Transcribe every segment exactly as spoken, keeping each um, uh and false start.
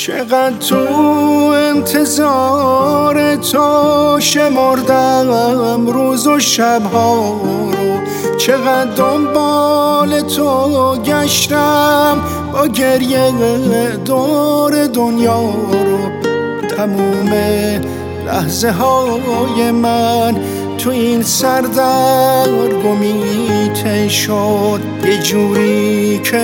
چقدر تو انتظار تو شمردم روز و شبها رو، چقدر دنبال تو گشتم با گریه دور دنیا رو. تموم لحظه های من تو این سردرگمی ته شد، یه جوری که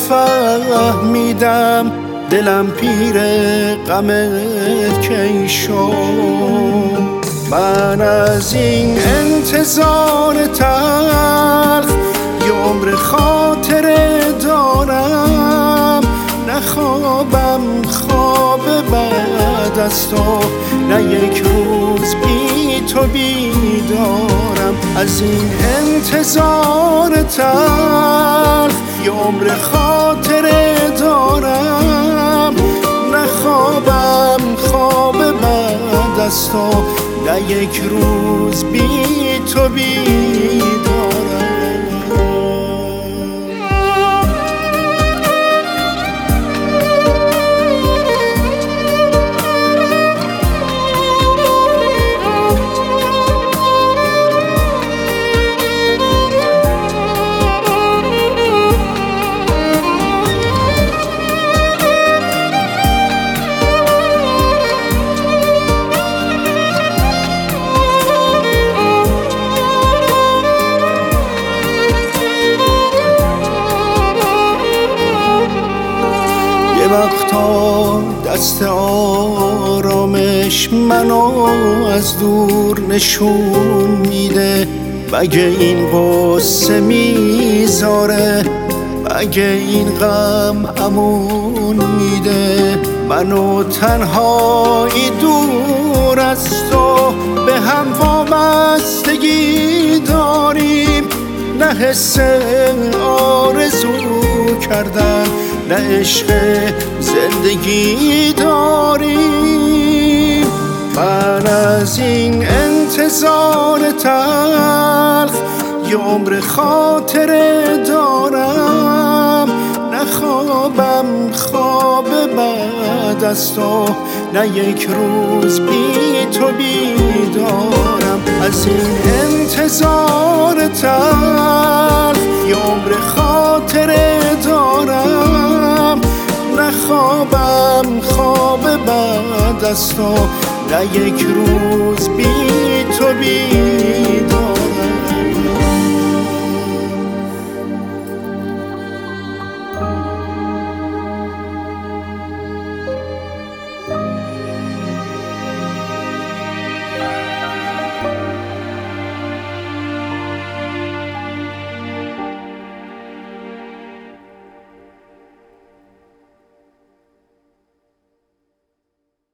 نفهمیدم دلم پیر غمت کی شد. من از این انتظار تلخ یه عمر خاطره دارم، نخوابم خواب بعد از تو، نه یک روز بی تو بیدارم. از این انتظار تلخ یه عمر خاطره دارم، نخوابم خواب بعد از تو، نه یک روز بی تو بیدارم. وقتا دست آرامش منو از دور نشون میده، مگه این قصه میذاره، مگه این غم امون میده. منو تنهایی دور از تو به هم وابستگی داریم، نه حس آرزو کردن، نه عشق زندگی داریم. من از این انتظار تلخ یه عمر خاطره دارم، نخوابم خواب بعد از تو، نه یک روز بی تو بیدارم. از این انتظار تلخ یه عمر خاطره دارم، نخوابم خواب بعد از تو، نه یک روز بی تو بیدارم.